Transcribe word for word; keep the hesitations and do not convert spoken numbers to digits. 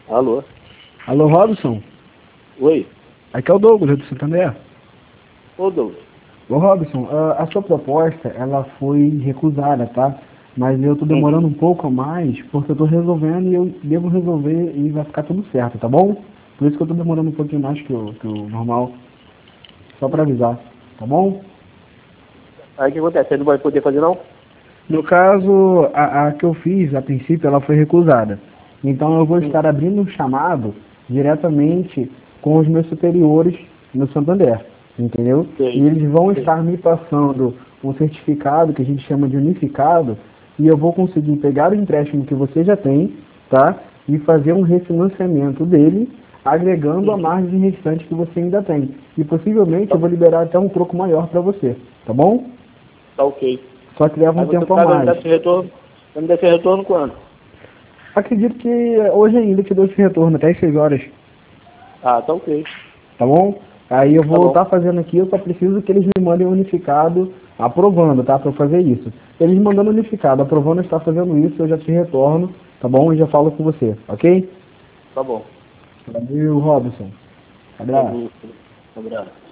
Alô? Alô, Robson? Oi? Aqui é o Douglas, do Santander. Ô, Douglas. Ô, Robson, a, a sua proposta, ela foi recusada, tá? Mas eu tô demorando Uhum. um pouco a mais, porque eu tô resolvendo e eu devo resolver e vai ficar tudo certo, tá bom? Por isso que eu tô demorando um pouquinho mais que o, que o normal. Só pra avisar, tá bom? Aí o que acontece? Você não vai poder fazer, não? No caso, a, a que eu fiz, a princípio, ela foi recusada. Então eu vou Hum. estar abrindo um chamado diretamente com os meus superiores no Santander, entendeu? E Sei. eles vão Sei. estar me passando um certificado que a gente chama de unificado e eu vou conseguir pegar o empréstimo que você já tem, tá? E fazer um refinanciamento dele, agregando a Uhum. margem restante que você ainda tem. E possivelmente Tá, eu vou liberar até um troco maior para você, tá bom? tá ok. Só que leva Aí um você tempo a vai me mais. dar esse retorno? Vai me dar esse retorno quando? Acredito que hoje ainda te dou esse retorno, até às seis horas, Ah, tá ok. tá bom? Aí eu Tá vou bom. estar fazendo aqui, eu só preciso que eles me mandem unificado, aprovando, tá? Para eu fazer isso. Eles mandando unificado, aprovando estar fazendo isso, eu já te retorno, tá bom? E já falo com você, ok? Tá bom. Valeu, Robson. Abraço. Falou. Um abraço.